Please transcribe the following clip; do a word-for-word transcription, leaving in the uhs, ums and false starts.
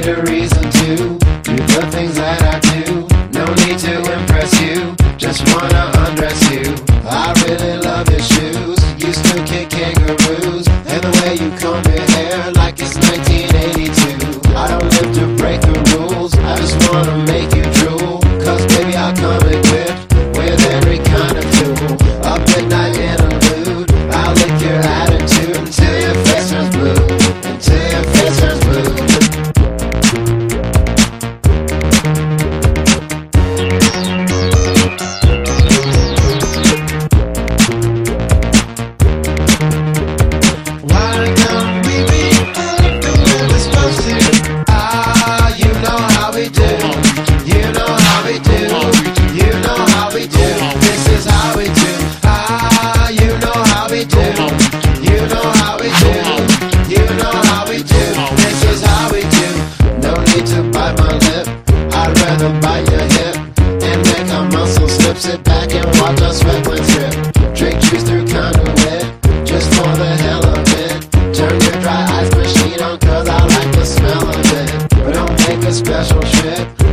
need a reason to do the things that I do. No need to impress you, just wanna undress you. I really love your shoes, you still kick kangaroos, and the way you comb your hair like it's nineteen eighty-two. I don't live to break the rules, I just wanna make you drool. Cause baby I'll come equipped with every kind of tool. A midnight interlude, I'll lick your attitude until your face turns blue, until your face turns blue. Bite your hip and make our muscle slip. Sit back and watch us sweat when trip. Drink juice through conduit, just for the hell of it. Turn your dry ice machine on cause I like the smell of it. But don't make a special trip